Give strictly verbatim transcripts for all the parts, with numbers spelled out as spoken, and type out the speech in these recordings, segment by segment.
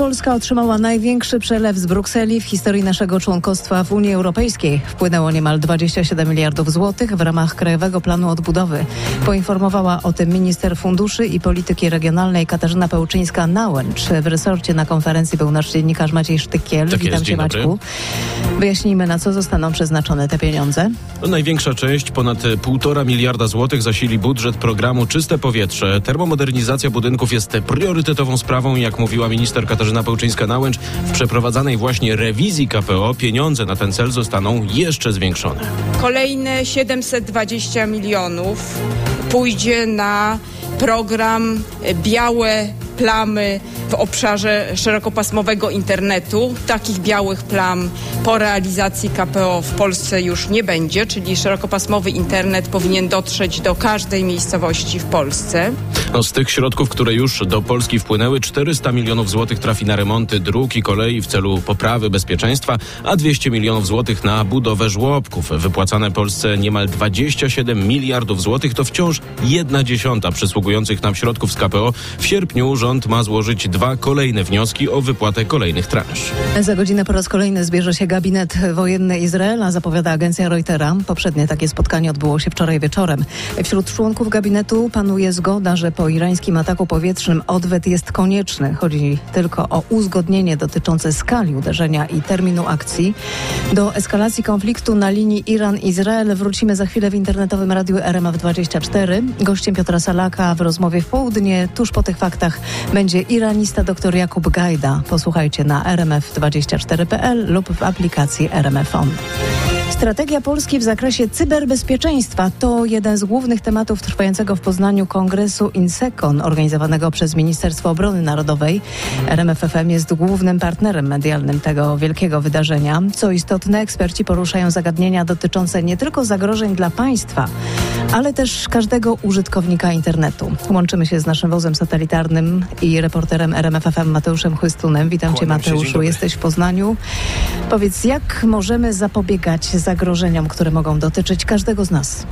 Polska otrzymała największy przelew z Brukseli w historii naszego członkostwa w Unii Europejskiej. Wpłynęło niemal dwadzieścia siedem miliardów złotych w ramach Krajowego Planu Odbudowy. Poinformowała o tym minister funduszy i polityki regionalnej Katarzyna Pełczyńska-Nałęcz. W resorcie na konferencji był nasz dziennikarz Maciej Sztykiel. Tak Witam jest, cię, Maćku. Wyjaśnijmy, na co zostaną przeznaczone te pieniądze. Największa część, ponad półtora miliarda złotych, zasili budżet programu Czyste Powietrze. Termomodernizacja budynków jest priorytetową sprawą. Jak mówiła minister Katarzyna Pełczyńska-Nałęcz, w przeprowadzanej właśnie rewizji K P O pieniądze na ten cel zostaną jeszcze zwiększone. Kolejne siedemset dwadzieścia milionów pójdzie na program Białe Plamy w obszarze szerokopasmowego internetu. Takich białych plam po realizacji K P O w Polsce już nie będzie, czyli szerokopasmowy internet powinien dotrzeć do każdej miejscowości w Polsce. No, z tych środków, które już do Polski wpłynęły, czterysta milionów złotych trafi na remonty dróg i kolei w celu poprawy bezpieczeństwa, a dwieście milionów złotych na budowę żłobków. Wypłacane Polsce niemal dwadzieścia siedem miliardów złotych to wciąż jedna dziesiąta przysługujących nam środków z K P O. W sierpniu rząd ma złożyć dwa kolejne wnioski o wypłatę kolejnych transz. Za godzinę po raz kolejny zbierze się gabinet wojenny Izraela, zapowiada agencja Reutera. Poprzednie takie spotkanie odbyło się wczoraj wieczorem. Wśród członków gabinetu panuje zgoda, że po irańskim ataku powietrznym odwet jest konieczny. Chodzi tylko o uzgodnienie dotyczące skali uderzenia i terminu akcji. Do eskalacji konfliktu na linii Iran-Izrael wrócimy za chwilę w internetowym radiu R M F dwadzieścia cztery. Gościem Piotra Salaka w rozmowie w południe, tuż po tych faktach, będzie iranista dr Jakub Gajda. Posłuchajcie na r m f dwadzieścia cztery kropka p l lub w aplikacji R M F On. Strategia Polski w zakresie cyberbezpieczeństwa to jeden z głównych tematów trwającego w Poznaniu kongresu INSECON organizowanego przez Ministerstwo Obrony Narodowej. R M F F M jest głównym partnerem medialnym tego wielkiego wydarzenia. Co istotne, eksperci poruszają zagadnienia dotyczące nie tylko zagrożeń dla państwa, ale też każdego użytkownika internetu. Łączymy się z naszym wozem satelitarnym i reporterem R M F F M Mateuszem Chłystunem. Witam Cię, Mateuszu. Jesteś w Poznaniu. Powiedz, jak możemy zapobiegać zagrożeniom, które mogą dotyczyć każdego z nas?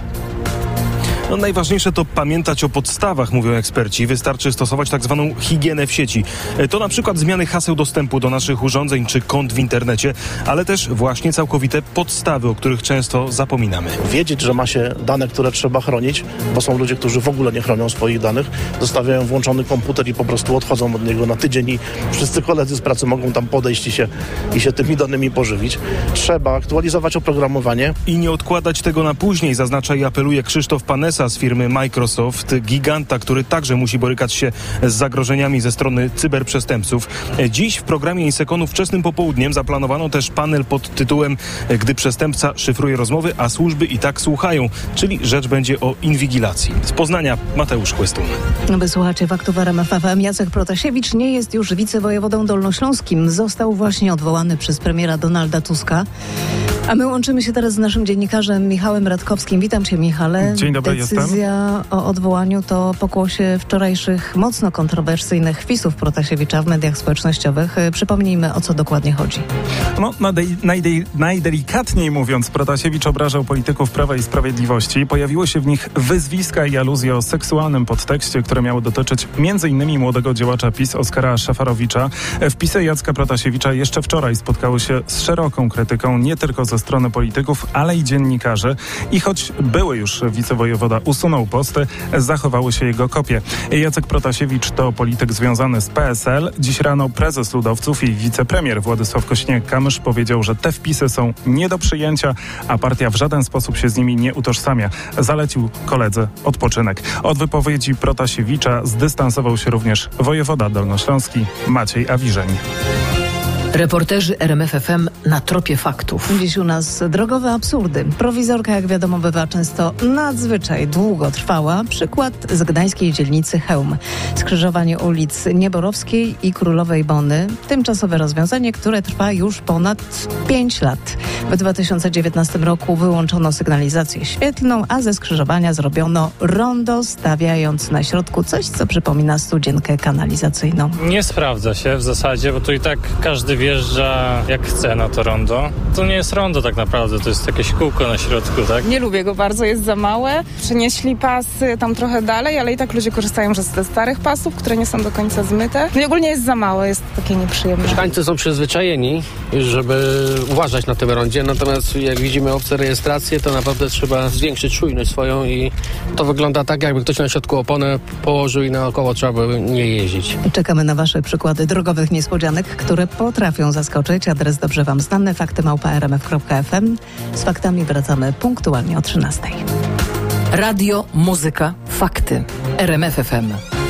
No, najważniejsze to pamiętać o podstawach, mówią eksperci. Wystarczy stosować tak zwaną higienę w sieci. To na przykład zmiany haseł dostępu do naszych urządzeń czy kont w internecie, ale też właśnie całkowite podstawy, o których często zapominamy. Wiedzieć, że ma się dane, które trzeba chronić, bo są ludzie, którzy w ogóle nie chronią swoich danych, zostawiają włączony komputer i po prostu odchodzą od niego na tydzień i wszyscy koledzy z pracy mogą tam podejść i się, i się tymi danymi pożywić. Trzeba aktualizować oprogramowanie. I nie odkładać tego na później, zaznacza i apeluje Krzysztof Panesa z firmy Microsoft, giganta, który także musi borykać się z zagrożeniami ze strony cyberprzestępców. Dziś w programie INSECON-u wczesnym popołudniem zaplanowano też panel pod tytułem Gdy przestępca szyfruje rozmowy, a służby i tak słuchają, czyli rzecz będzie o inwigilacji. Z Poznania Mateusz Chłystun. Wysłuchacie faktów R M F F M. Jacek Protasiewicz nie jest już wicewojewodą dolnośląskim. Został właśnie odwołany przez premiera Donalda Tuska. A my łączymy się teraz z naszym dziennikarzem Michałem Radkowskim. Witam Cię, Michale. Dzień dobry, Decyzja jestem. o odwołaniu to pokłosie wczorajszych mocno kontrowersyjnych wpisów Protasiewicza w mediach społecznościowych. Przypomnijmy, o co dokładnie chodzi. No, najdej, najdelikatniej mówiąc, Protasiewicz obrażał polityków Prawa i Sprawiedliwości. Pojawiło się w nich wyzwiska i aluzje o seksualnym podtekście, które miało dotyczyć między innymi młodego działacza PiS Oskara Szafarowicza. Wpisy Jacka Protasiewicza jeszcze wczoraj spotkały się z szeroką krytyką, nie tylko ze strony polityków, ale i dziennikarzy. I choć były już wicewojewoda usunął posty, zachowały się jego kopie. Jacek Protasiewicz to polityk związany z P S L. Dziś rano prezes Ludowców i wicepremier Władysław Kośniak-Kamysz powiedział, że te wpisy są nie do przyjęcia, a partia w żaden sposób się z nimi nie utożsamia. Zalecił koledze odpoczynek. Od wypowiedzi Protasiewicza zdystansował się również wojewoda dolnośląski Maciej Awiżeń. Reporterzy R M F F M na tropie faktów. Dziś u nas drogowe absurdy. Prowizorka, jak wiadomo, bywa często nadzwyczaj długo trwała. Przykład z gdańskiej dzielnicy Chełm. Skrzyżowanie ulic Nieborowskiej i Królowej Bony. Tymczasowe rozwiązanie, które trwa już ponad pięć lat. W dwa tysiące dziewiętnastym roku wyłączono sygnalizację świetlną, a ze skrzyżowania zrobiono rondo, stawiając na środku coś, co przypomina studzienkę kanalizacyjną. Nie sprawdza się w zasadzie, bo to i tak każdy wie, wjeżdża jak chce na to rondo. To nie jest rondo tak naprawdę, to jest jakieś kółko na środku, tak? Nie lubię go bardzo, jest za małe. Przenieśli pasy tam trochę dalej, ale i tak ludzie korzystają ze starych pasów, które nie są do końca zmyte. No i ogólnie jest za małe, jest takie nieprzyjemne. Mieszkańcy są przyzwyczajeni, żeby uważać na tym rondzie, natomiast jak widzimy obce rejestracje, to naprawdę trzeba zwiększyć czujność swoją i to wygląda tak, jakby ktoś na środku oponę położył i naokoło trzeba by nie jeździć. Czekamy na wasze przykłady drogowych niespodzianek, które potrafią zaskoczyć. Adres dobrze wam znany, fakty małpa r m f kropka f m. Z faktami wracamy punktualnie o trzynastej. Radio, muzyka, fakty. R M F F M.